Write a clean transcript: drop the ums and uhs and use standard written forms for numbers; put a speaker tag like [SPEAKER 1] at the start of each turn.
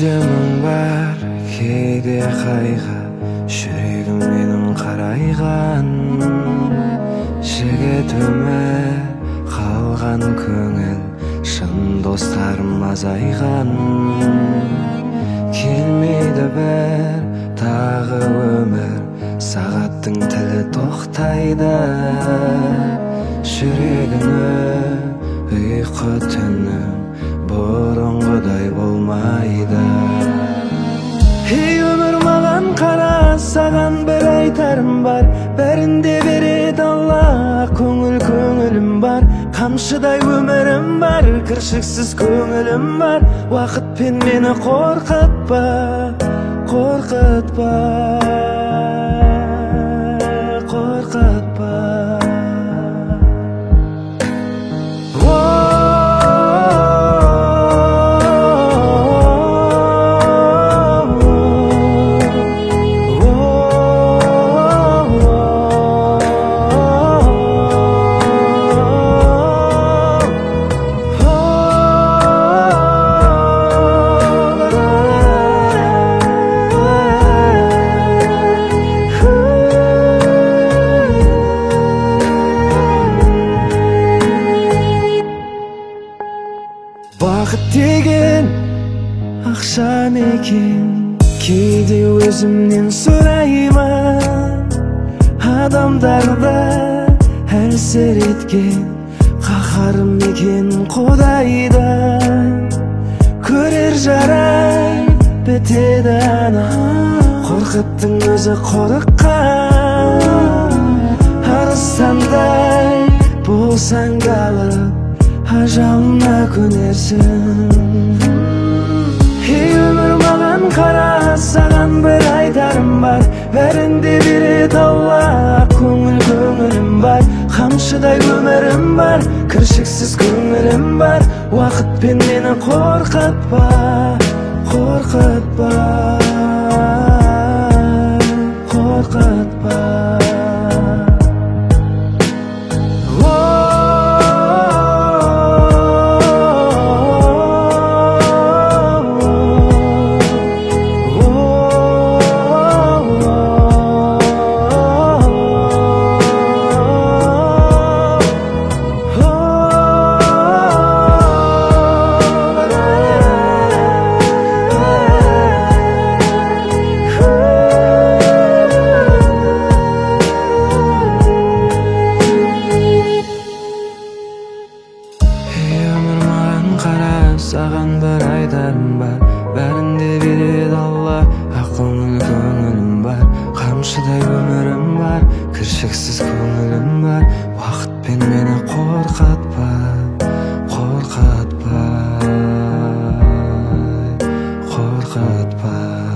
[SPEAKER 1] Кейде мұң бар, кейде қайғы, жүрегім менің қарайған. Жігіт өмір, қалған көңіл, шын достарым азайған. Келмейді бір тағы өмір, сағаттың тілі тоқтайды. Жүрегіні ұйқы түнім бұрынғыдай болмайды. Ей өмір маған қара, саған бір айтарым бар. Бәрінде береді Алла, көңілім бар. Қамшыдай өмірім бар, кіршіксіз көңілім бар. Уақытпен мені қорқытпа, қорқытпа, қорқытпа. Бақыт деген ақша екен, кейде өзімнен сұраймын. Адамдарда әлсір еткен қаһарым екен Құдайдан. Көрер жарай бітеді ана, қорқыттың өзі қорыққан. Арыстандай болсаң қалып, ажалына көнерсің. Ей өмір маған қара, саған бір айтарым бар. Бәрінде береді Алла, көңілім бар. Қамшыдай өмірім бар, кіршіксіз көңілім бар. Уақытпен мені қорқытпа, қорқытпа, қорқытпа. Саған бір айтарым бар, бәрінде береді Алла, көңілім бар. Қамшыдай өмірім бар, кіршіксіз көңілім бар. Уақытпен мені қорқытпа, қорқытпа, қорқытпа.